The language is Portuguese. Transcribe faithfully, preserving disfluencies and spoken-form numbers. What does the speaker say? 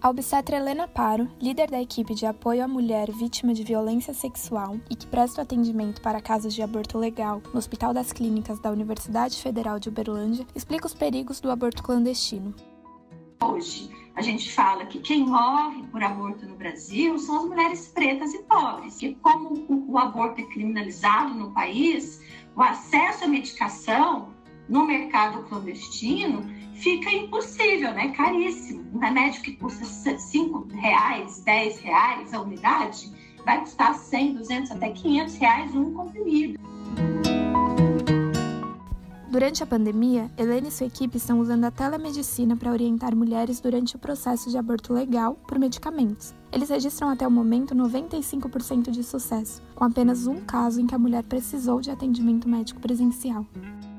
A obstetra Helena Paro, líder da equipe de apoio à mulher vítima de violência sexual e que presta atendimento para casos de aborto legal no Hospital das Clínicas da Universidade Federal de Uberlândia, explica os perigos do aborto clandestino. Hoje, a gente fala que quem morre por aborto no Brasil são as mulheres pretas e pobres. E como o, o aborto é criminalizado no país, o acesso à medicação no mercado clandestino fica impossível, né? Caríssimo. Um remédio que custa cinco reais, dez reais a unidade, vai custar cem, duzentos, até quinhentos reais um comprimido. Durante a pandemia, Helena e sua equipe estão usando a telemedicina para orientar mulheres durante o processo de aborto legal por medicamentos. Eles registram até o momento noventa e cinco por cento de sucesso, com apenas um caso em que a mulher precisou de atendimento médico presencial.